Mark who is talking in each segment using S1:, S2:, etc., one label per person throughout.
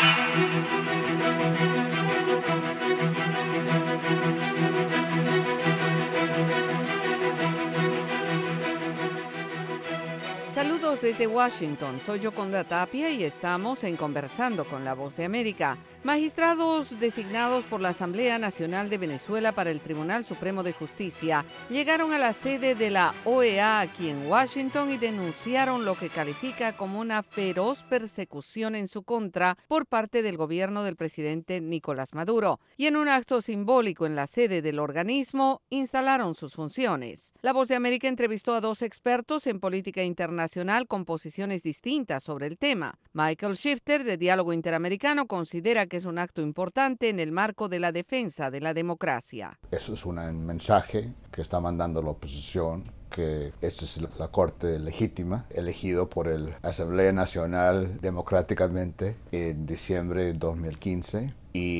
S1: Saludos desde Washington, soy Yoconda Tapia y estamos en Conversando con la Voz de América. Magistrados designados por la Asamblea Nacional de Venezuela para el Tribunal Supremo de Justicia llegaron a la sede de la OEA aquí en Washington y denunciaron lo que califica como una feroz persecución en su contra por parte del gobierno del presidente Nicolás Maduro. Y en un acto simbólico en la sede del organismo, instalaron sus funciones. La Voz de América entrevistó a dos expertos en política internacional con posiciones distintas sobre el tema. Michael Shifter, de Diálogo Interamericano, considera que es un acto importante en el marco de la defensa de la democracia.
S2: Eso es un mensaje que está mandando la oposición, que esta es la Corte legítima, elegido por la Asamblea Nacional democráticamente en diciembre de 2015.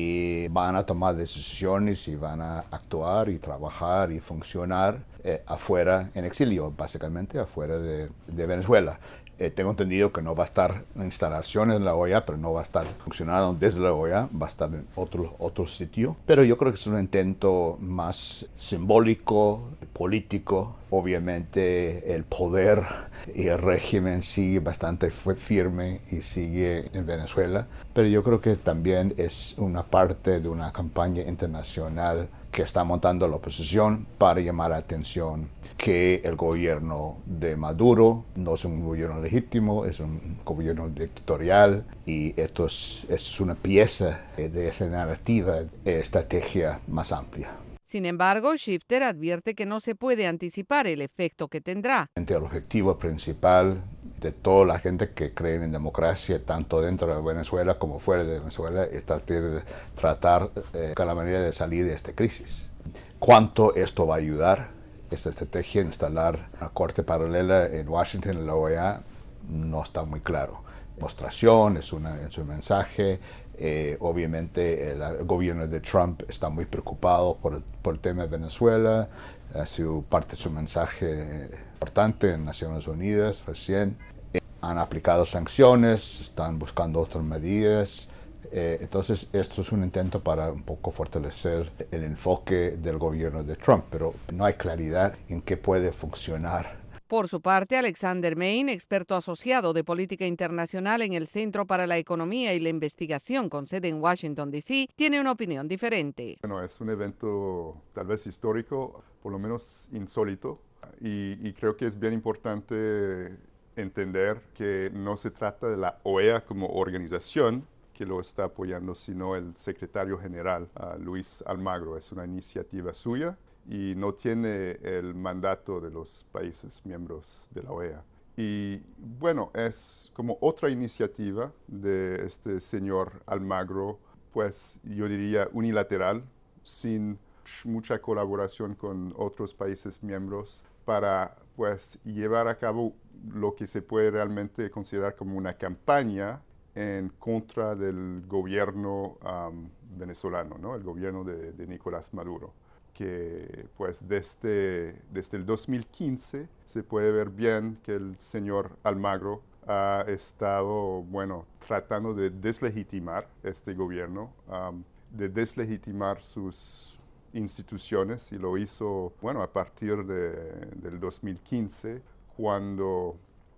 S2: Y van a tomar decisiones y van a actuar y trabajar y funcionar afuera, en exilio, básicamente afuera de Venezuela. Tengo entendido que no va a estar en instalaciones en la OEA, pero no va a estar funcionando desde la OEA, va a estar en otro sitio. Pero yo creo que es un intento más simbólico, político. Obviamente el poder y el régimen sigue bastante firme y sigue en Venezuela. Pero yo creo que también es una parte de una campaña internacional que está montando la oposición para llamar la atención que el gobierno de Maduro no es un gobierno legítimo, es un gobierno dictatorial, y esto es una pieza de esa narrativa, estrategia más amplia.
S1: Sin embargo, Shifter advierte que no se puede anticipar el efecto que tendrá.
S2: El objetivo principal de toda la gente que cree en democracia, tanto dentro de Venezuela como fuera de Venezuela, es tratar con la manera de salir de esta crisis. ¿Cuánto esto va a ayudar? Esta estrategia de instalar una corte paralela en Washington, en la OEA, no está muy claro. Demostración, es un mensaje. Obviamente el gobierno de Trump está muy preocupado por el tema de Venezuela. Ha sido parte de su mensaje importante en Naciones Unidas recién. Han aplicado sanciones, están buscando otras medidas. Entonces esto es un intento para un poco fortalecer el enfoque del gobierno de Trump, pero no hay claridad en qué puede funcionar.
S1: Por su parte, Alexander Main, experto asociado de política internacional en el Centro para la Economía y la Investigación con sede en Washington, D.C., tiene una opinión diferente.
S3: Bueno, es un evento tal vez histórico, por lo menos insólito, y creo que es bien importante entender que no se trata de la OEA como organización que lo está apoyando, sino el secretario general, Luis Almagro. Es una iniciativa suya y no tiene el mandato de los países miembros de la OEA. Y bueno, es como otra iniciativa de este señor Almagro, pues yo diría unilateral, sin mucha colaboración con otros países miembros, para pues llevar a cabo lo que se puede realmente considerar como una campaña en contra del gobierno venezolano, ¿no? El gobierno de Nicolás Maduro, que pues desde el 2015 se puede ver bien que el señor Almagro ha estado, bueno, tratando de deslegitimar este gobierno, de deslegitimar sus instituciones, y lo hizo, bueno, a partir del 2015, cuando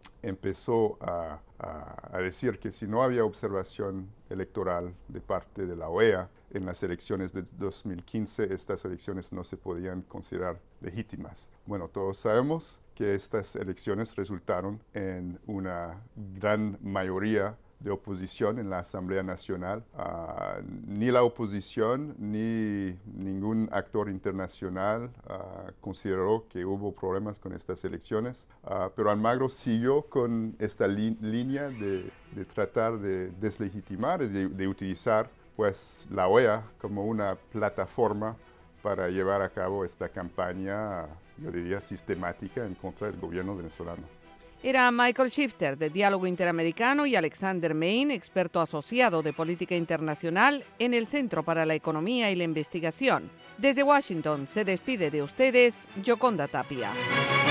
S3: empezó a decir que si no había observación electoral de parte de la OEA en las elecciones de 2015, estas elecciones no se podían considerar legítimas. Bueno, todos sabemos que estas elecciones resultaron en una gran mayoría de oposición en la Asamblea Nacional. Ni la oposición ni ningún actor internacional consideró que hubo problemas con estas elecciones, pero Almagro siguió con esta línea de tratar de deslegitimar, de utilizar pues la OEA como una plataforma para llevar a cabo esta campaña, yo diría, sistemática en contra del gobierno venezolano.
S1: Era Michael Shifter, de Diálogo Interamericano, y Alexander Main, experto asociado de política internacional en el Centro para la Economía y la Investigación. Desde Washington se despide de ustedes Yoconda Tapia.